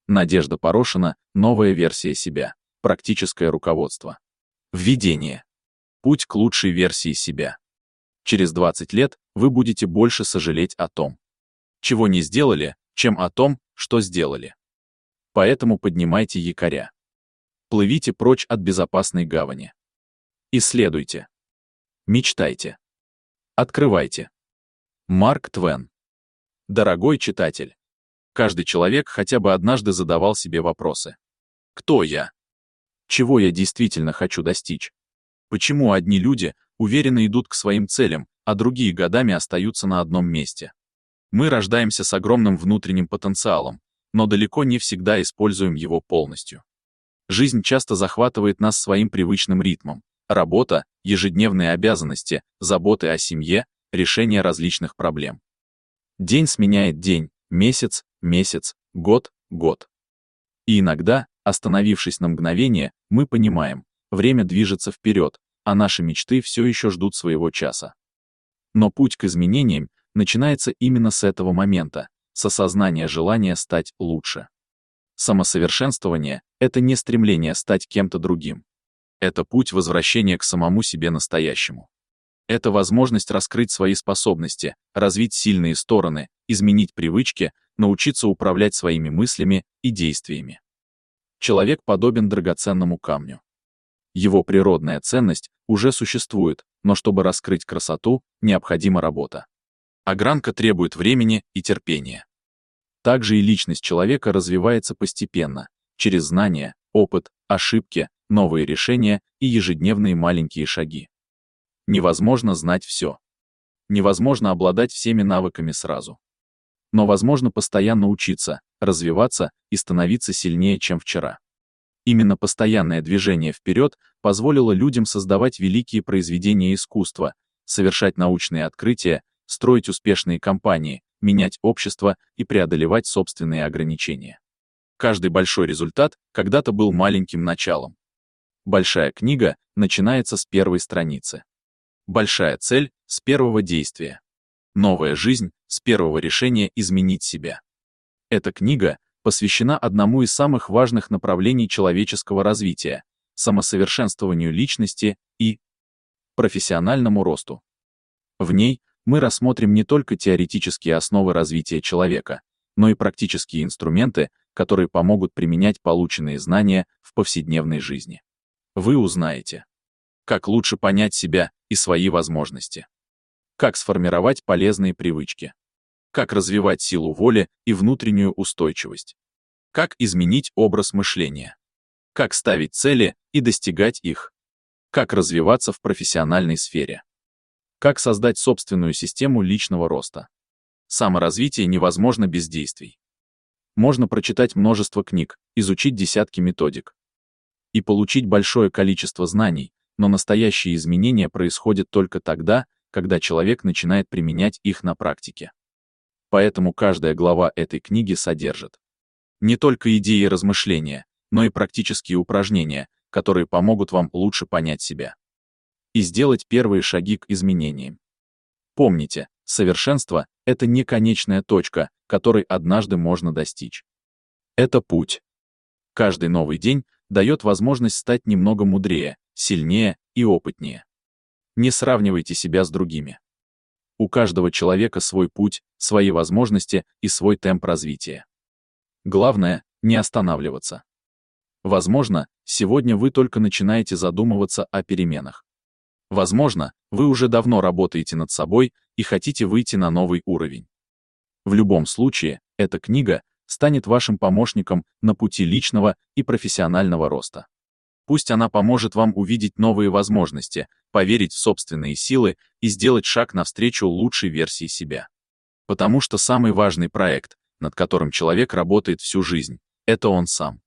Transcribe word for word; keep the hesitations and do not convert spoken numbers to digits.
Надежда Порошина, новая версия себя. Практическое руководство. Введение. Путь к лучшей версии себя. Через двадцать лет вы будете больше сожалеть о том, чего не сделали, чем о том, что сделали. Поэтому поднимайте якоря. Плывите прочь от безопасной гавани. Исследуйте. Мечтайте. Открывайте. Марк Твен. Дорогой читатель, каждый человек хотя бы однажды задавал себе вопросы. Кто я? Чего я действительно хочу достичь? Почему одни люди уверенно идут к своим целям, а другие годами остаются на одном месте? Мы рождаемся с огромным внутренним потенциалом, но далеко не всегда используем его полностью. Жизнь часто захватывает нас своим привычным ритмом. Работа, ежедневные обязанности, заботы о семье, решение различных проблем. День сменяет день, месяц, месяц, год, год. И иногда, остановившись на мгновение, мы понимаем, время движется вперед, а наши мечты все еще ждут своего часа. Но путь к изменениям начинается именно с этого момента, с осознания желания стать лучше. Самосовершенствование — это не стремление стать кем-то другим. Это путь возвращения к самому себе настоящему. Это возможность раскрыть свои способности, развить сильные стороны, изменить привычки, научиться управлять своими мыслями и действиями. Человек подобен драгоценному камню. Его природная ценность уже существует, но чтобы раскрыть красоту, необходима работа. Огранка требует времени и терпения. Также и личность человека развивается постепенно, через знания, опыт, ошибки, новые решения и ежедневные маленькие шаги. Невозможно знать все. Невозможно обладать всеми навыками сразу. Но возможно постоянно учиться, развиваться и становиться сильнее, чем вчера. Именно постоянное движение вперед позволило людям создавать великие произведения искусства, совершать научные открытия, строить успешные компании, менять общество и преодолевать собственные ограничения. Каждый большой результат когда-то был маленьким началом. Большая книга начинается с первой страницы. Большая цель — с первого действия. Новая жизнь — с первого решения изменить себя. Эта книга посвящена одному из самых важных направлений человеческого развития — самосовершенствованию личности и профессиональному росту. В ней мы рассмотрим не только теоретические основы развития человека, но и практические инструменты, которые помогут применять полученные знания в повседневной жизни. Вы узнаете, как лучше понять себя и свои возможности, как сформировать полезные привычки, как развивать силу воли и внутреннюю устойчивость, как изменить образ мышления, как ставить цели и достигать их, как развиваться в профессиональной сфере, как создать собственную систему личного роста. Саморазвитие невозможно без действий. Можно прочитать множество книг, изучить десятки методик и получить большое количество знаний, но настоящие изменения происходят только тогда, когда человек начинает применять их на практике. Поэтому каждая глава этой книги содержит не только идеи и размышления, но и практические упражнения, которые помогут вам лучше понять себя и сделать первые шаги к изменениям. Помните, совершенство — это не конечная точка, которой однажды можно достичь. Это путь. Каждый новый день дает возможность стать немного мудрее, сильнее и опытнее. Не сравнивайте себя с другими. У каждого человека свой путь, свои возможности и свой темп развития. Главное — не останавливаться. Возможно, сегодня вы только начинаете задумываться о переменах. Возможно, вы уже давно работаете над собой и хотите выйти на новый уровень. В любом случае, эта книга станет вашим помощником на пути личного и профессионального роста. Пусть она поможет вам увидеть новые возможности, поверить в собственные силы и сделать шаг навстречу лучшей версии себя. Потому что самый важный проект, над которым человек работает всю жизнь, это он сам.